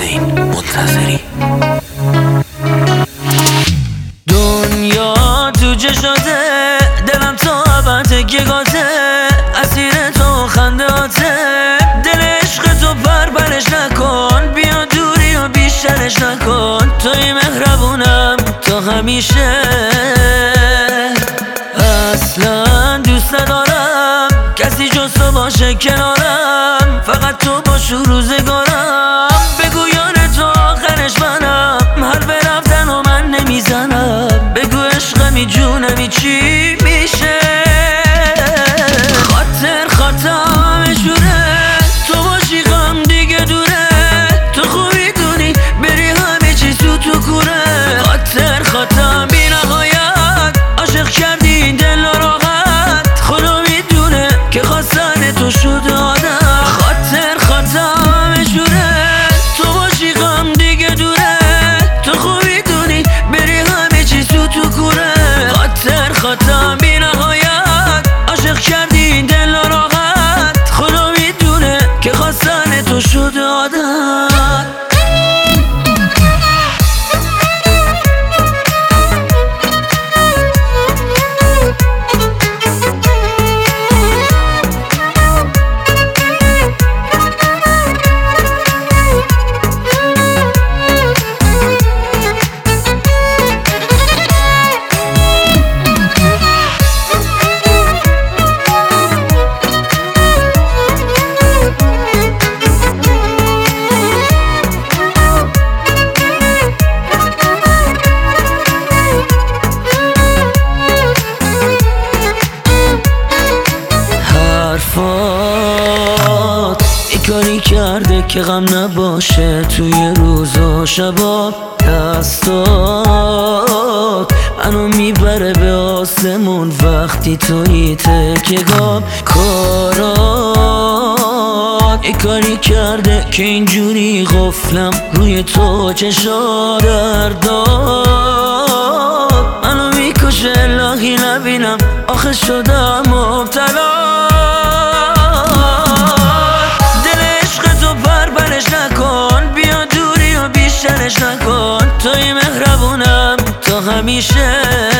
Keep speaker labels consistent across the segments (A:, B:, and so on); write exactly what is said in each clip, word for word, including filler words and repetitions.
A: حسین منتظری.
B: دنیا تو چشاته، دلم تا ابد که گاته، اسیر تو خندهاته، دل عشق تو پر برش نکن، بیا دوری و بیشترش نکن، توی مهربونم تا همیشه. اصلا دوست ندارم کسی جز تو باشه کنارم، فقط تو باش رو روزگارم، بگو یار تو آخرش منم، حرف رفتن و من نمیزنم، بگو عشقمی جونمی چی میشه. خاطر خاطرم شوره، تو باشی غم دیگه دوره، تو خوبی دونی بری همه چیز تو تو کوره. خاطر خاطرم بی نهایت، عاشق کردی این دل راحت، خدا میدونه که خواستن تو شده آدم. خاطر خاطرم شوره، تو باشی غم دیگه دوره، تو خوبی دونی بری همه چیز تو تو کوره. خاطر خاطرم بی نهایت، عاشق کردی این دل راحت، خدا میدونه که خواستن تو شده آدم. حرفات ای کاری کرده که غم نباشه توی روز و شبا، دستات منو میبره به آسمون وقتی توی تکگاه. کارات ای کاری کرده که اینجوری غفلم روی تو چشا، دردات منو میکشه الهی نبینم آخه شدم مبتلا. دل عشق تو پر برش نکن، بیا دوری و بیشترش نکن، توی مهربونم تا همیشه.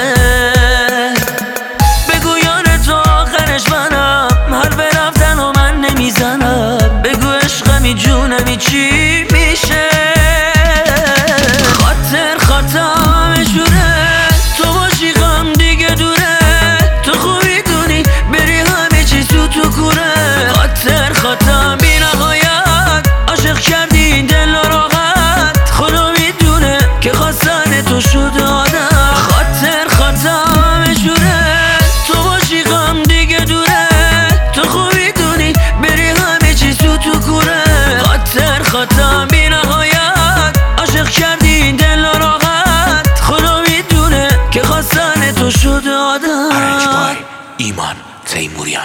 B: بگو یار تو آخرش منم، حرف رفتن و من نمیزنم، بگو عشقمی جونمی چی میشه. خاطر خاطرم شوره، تو باشی غم دیگه دوره، تو خوبی دونی بری همه چیز تو تو کوره. خاطر خاطرم بی نهایت، عاشق کردی این دل راحت، خدا میدونه که خواستن تو شده آدم. خاطر خاطرم شوره، تو باشی غم دیگه دوره، تو خوبی دونی بری همه چیز تو تو کوره. خاطر خاطرم بی نهایت، عاشق کردی این دل راحت، خدا میدونه که خواستن تو شده آدم.
A: ارنج بای ایمان تیموریان.